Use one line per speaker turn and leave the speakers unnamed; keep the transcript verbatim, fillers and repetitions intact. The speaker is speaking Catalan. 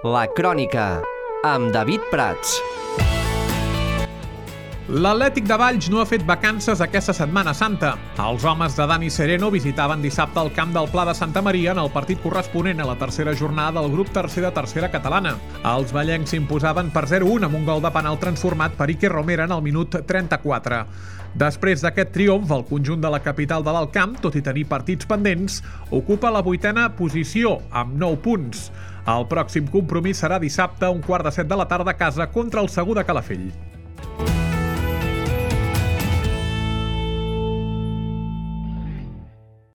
La Crònica, amb David Prats.
L'Atlètic de Valls no ha fet vacances aquesta Setmana Santa. Els homes de Dani Sereno visitaven dissabte el camp del Pla de Santa Maria en el partit corresponent a la tercera jornada del grup tercer de tercera catalana. Els vallencs s'imposaven per zero a un amb un gol de penal transformat per Iker Romera en el minut trenta-quatre. Després d'aquest triomf, el conjunt de la capital de l'Alt Camp, tot i tenir partits pendents, ocupa la vuitena posició, amb nou punts. El pròxim compromís serà dissabte a un quart de set de la tarda a casa contra el Segur de Calafell.